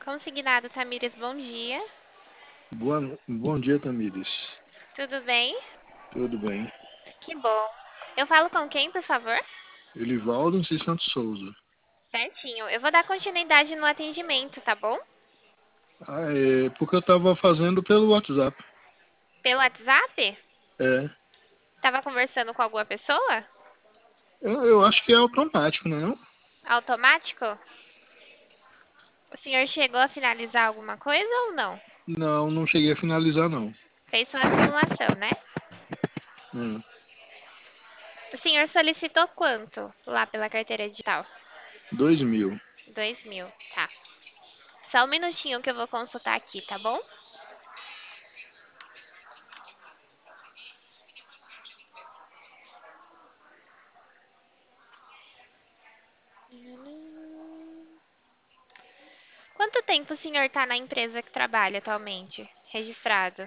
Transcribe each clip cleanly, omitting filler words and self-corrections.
Consignado Tamires, bom dia. Bom dia, Tamires. Tudo bem? Tudo bem? Que bom. Eu falo com quem, por favor? Elivaldo Santos Souza. Certinho. Eu vou dar continuidade no atendimento, tá bom? É porque eu tava fazendo pelo WhatsApp. Pelo WhatsApp? É, Tava conversando com alguma pessoa? eu acho que é automático, né? Não, Automático? O senhor chegou a finalizar alguma coisa ou não? não cheguei a finalizar, não. Fez sua simulação, né? É, O senhor solicitou quanto lá pela carteira digital? 2.000. 2.000, tá. Só um minutinho que eu vou consultar aqui, tá bom? Quanto tempo o senhor está na empresa que trabalha atualmente, registrado?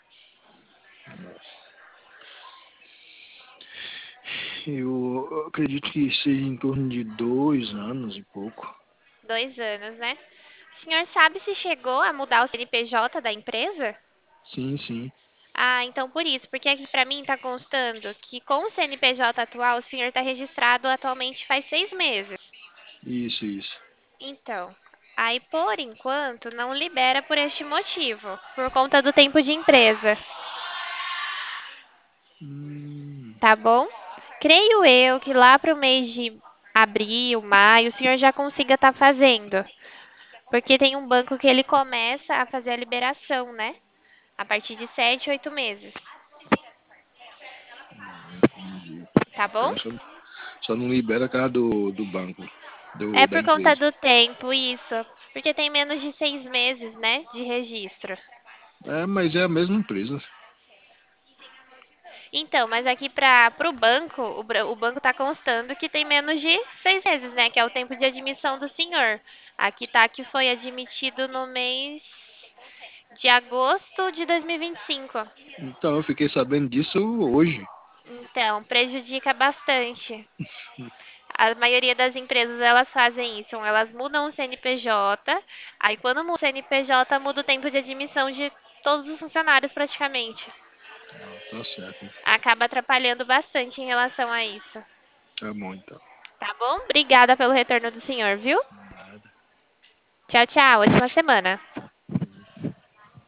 Eu acredito que seja em torno de 2 anos e pouco. 2 anos, né? O senhor sabe se chegou a mudar o CNPJ da empresa? Sim, sim. Ah, então por isso, porque aqui para mim está constando que com o CNPJ atual o senhor está registrado atualmente faz 6 meses. Isso. Então, aí por enquanto não libera por este motivo, por conta do tempo de empresa, Hum, tá bom? Creio eu que lá para o mês de abril, maio, o senhor já consiga estar fazendo. Porque tem um banco que ele começa a fazer a liberação, né? A partir de 7, 8 meses. entendi. Tá bom? Então só não libera a cara do banco, É da por conta empresa. do tempo, isso. Porque tem menos de 6 meses, né? De registro. É, mas é a mesma empresa. Então, mas aqui para o banco, o banco está constando que tem menos de 6 meses, né? Que é o tempo de admissão do senhor. Aqui tá que foi admitido no mês de agosto de 2025. Então eu fiquei sabendo disso hoje. Então, prejudica bastante. A maioria das empresas elas fazem isso, elas mudam o CNPJ, aí quando muda o CNPJ muda o tempo de admissão de todos os funcionários praticamente. Ah, tá certo. Acaba atrapalhando bastante em relação a isso. Tá bom, então. Tá bom? Obrigada pelo retorno do senhor, viu? Nada. Tchau, tchau. Ótima semana.